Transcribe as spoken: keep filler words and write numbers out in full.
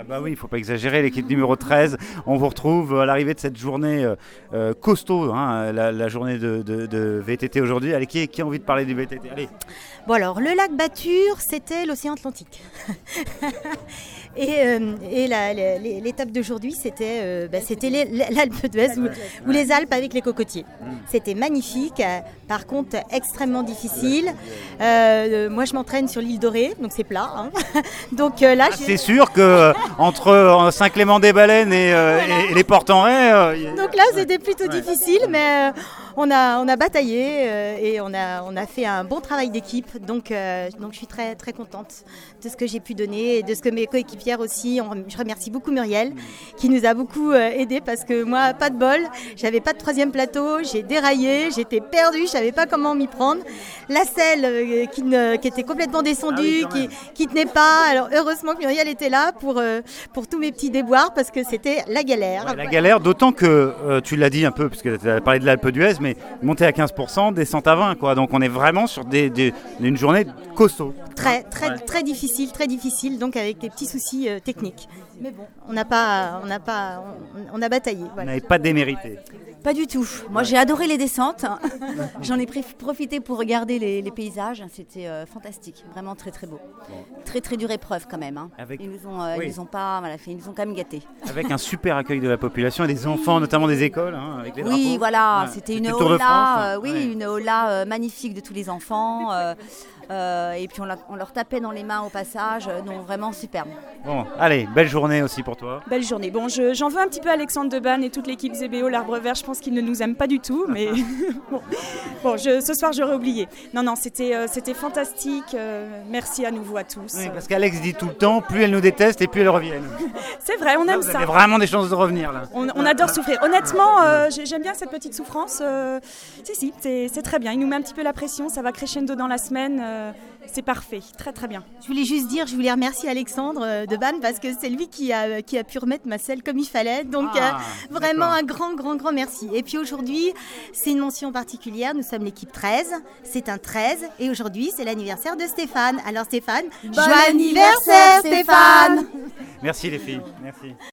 Ah bah oui, il ne faut pas exagérer, l'équipe numéro treize, on vous retrouve à l'arrivée de cette journée euh, euh, costaud, hein, la, la journée de, de, de V T T aujourd'hui. Allez, qui, qui a envie de parler du V T T? Allez. Bon alors, le lac Batur, c'était l'océan Atlantique. Et, euh, et la, la, l'étape d'aujourd'hui, c'était, euh, bah, c'était les, l'Alpe d'Huez ou, ou les Alpes avec les cocotiers. C'était magnifique, euh, par contre extrêmement difficile. Euh, moi, je m'entraîne sur l'île Dorée, donc c'est plat. Hein. Donc euh, là, ah, j'ai... c'est sûr que euh, entre euh, Saint-Clément-des-Baleines et, euh, voilà. et, et les Portes-en-Ré, euh, y... donc là, c'était plutôt ouais. difficile, mais euh, on a on a bataillé euh, et on a on a fait un bon travail d'équipe. Donc euh, donc je suis très très contente de ce que j'ai pu donner et de ce que mes coéquipiers aussi. On, je remercie beaucoup Muriel qui nous a beaucoup euh, aidé parce que moi, pas de bol, j'avais pas de troisième plateau, j'ai déraillé, j'étais perdue, je savais pas comment m'y prendre. La selle euh, qui, ne, qui était complètement descendue, ah oui, qui, qui tenait pas. Alors heureusement que Muriel était là pour, euh, pour tous mes petits déboires parce que c'était la galère. Ouais, la galère, d'autant que euh, tu l'as dit un peu, parce que tu as parlé de l'Alpe d'Huez, mais monter à quinze pour cent, descente à vingt, quoi. Donc on est vraiment sur des, des, une journée costaud. Très, très, ouais. très difficile, très difficile, donc avec des petits soucis euh, techniques. Mais bon, on n'a pas, on n'a pas, on, on a bataillé. Voilà. Vous n'avez pas démérité. Pas du tout. Moi, ouais. j'ai adoré les descentes. J'en ai profité pour regarder les, les paysages. C'était euh, fantastique, vraiment très très beau. Bon. Très très dure épreuve quand même. Hein. Avec... Ils nous ont, euh, oui. ils nous ont pas, voilà, ils nous ont quand même gâtés. Avec un super accueil de la population et des enfants, notamment des écoles, hein, avec les oui, drapeaux. voilà. Ouais. C'était, C'était une aula, euh, oui, ouais. une aula euh, magnifique de tous les enfants. Euh, Euh, et puis on, la, on leur tapait dans les mains au passage, donc vraiment superbe. Bon, allez, belle journée aussi pour toi. Belle journée. Bon, je, j'en veux un petit peu à Alexandre Debanne et toute l'équipe Z B O, l'Arbre Vert. Je pense qu'ils ne nous aiment pas du tout, mais bon, bon je, ce soir j'aurais oublié. Non, non, c'était, euh, c'était fantastique. Euh, merci à nouveau à tous. Oui, parce qu'Alex dit tout le temps, plus elle nous déteste et plus elle revient. C'est vrai, on aime là, vous ça. avez vraiment des chances de revenir là. On, on adore souffrir. Honnêtement, euh, j'aime bien cette petite souffrance. Euh, si, si, c'est, c'est très bien. Il nous met un petit peu la pression, ça va crescendo dans la semaine. Euh, c'est parfait, très très bien. Je voulais juste dire, je voulais remercier Alexandre Debanne parce que c'est lui qui a, qui a pu remettre ma selle comme il fallait. Donc ah, euh, vraiment un grand, grand, grand merci. Et puis aujourd'hui, c'est une mention particulière. Nous sommes l'équipe treize. C'est un treize. Et aujourd'hui, c'est l'anniversaire de Stéphane. Alors Stéphane, bon joyeux anniversaire Stéphane. Merci les filles, merci.